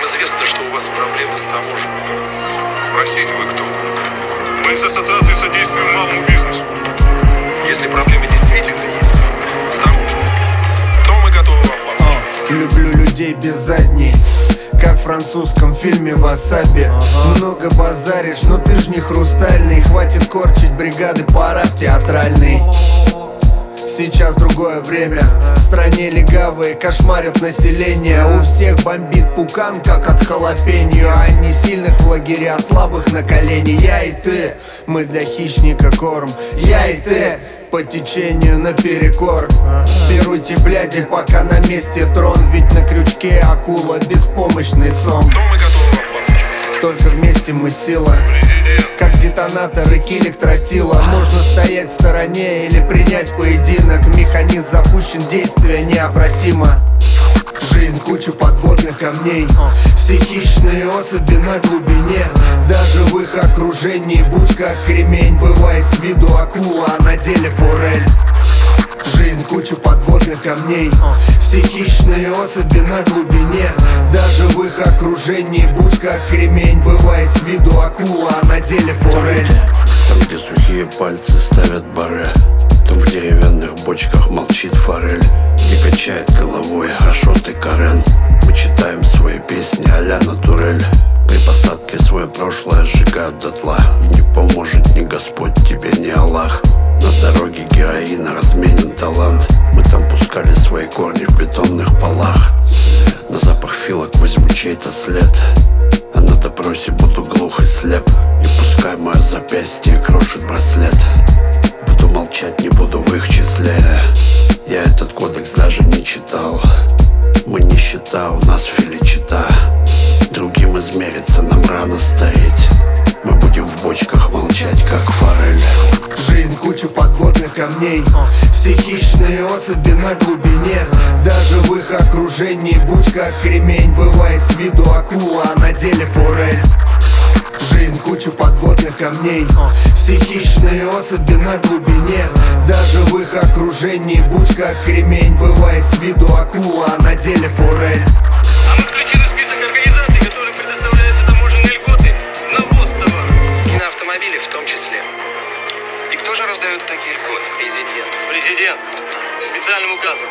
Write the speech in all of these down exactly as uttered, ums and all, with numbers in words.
известно, что у вас проблемы с таможней. Простите, вы кто? Мы с Ассоциацией содействия малому бизнесу. Если проблемы действительно есть, осторожно, то мы готовы вам помочь. Люблю людей без задней, как в французском фильме «Васаби». ага. Много базаришь, но ты ж не хрустальный. Хватит корчить бригады, пора в театральный. Сейчас другое время, в стране легавые кошмарят население. У всех бомбит пукан, как от халапеньо. Они сильных в лагеря, слабых на колени. Я и ты, мы для хищника корм. Я и ты, по течению наперекор. Беруйте бляди, пока на месте трон. Ведь на крючке акула, беспомощный сом. Только вместе мы сила, как детонаторы килик тротила. Можно стоять в стороне или принять поединок. Механизм запущен, действие необратимо. Жизнь кучу подводных камней, все хищные особи на глубине. Даже в их окружении будь как кремень. Бывает с виду акула, а на деле форель. Жизнь кучу подводных камней, все хищные особи на глубине. Даже в их окружении будь как кремень. Бывает с виду акула, а на деле форель. Там, где сухие пальцы ставят баре, там в деревянных бочках молчит форель. Не качает головой Ашот и Карен. Мы читаем свои песни а-ля Натурель. При посадке свое прошлое сжигают дотла. Не поможет ни Господь тебе, ни Аллах. На дороге героина разменен талант. Мы там пускали свои корни в бетонных полах. На запах филок возьму чей-то след, а на допросе буду глух и слеп. И пускай мое запястье крошит браслет, буду молчать, не буду в их числе. Я этот кодекс даже не читал. Мы нищета, у нас филичита. Другим измериться нам рано стареть. Мы будем в бочках молчать, как форель. Жизнь кучу подводных камней, все хищные особи на глубине. Даже в их окружении будь как кремень. Бывает с виду акула, а на деле форель. Жизнь кучу подводных камней, все хищные особи на глубине. Даже в их окружении будь как кремень. Бывает с виду акула, а на деле форель. А мы включены в список организаций, которые предоставляются таможенные льготы на ввоз товаров. И на автомобили в том числе. И кто же раздает такие льготы? Президент. Президент. Специальным указом.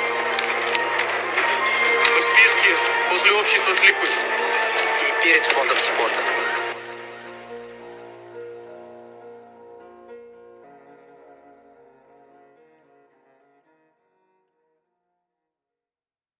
Мы в списке после общества слепых. И перед фондом спорта.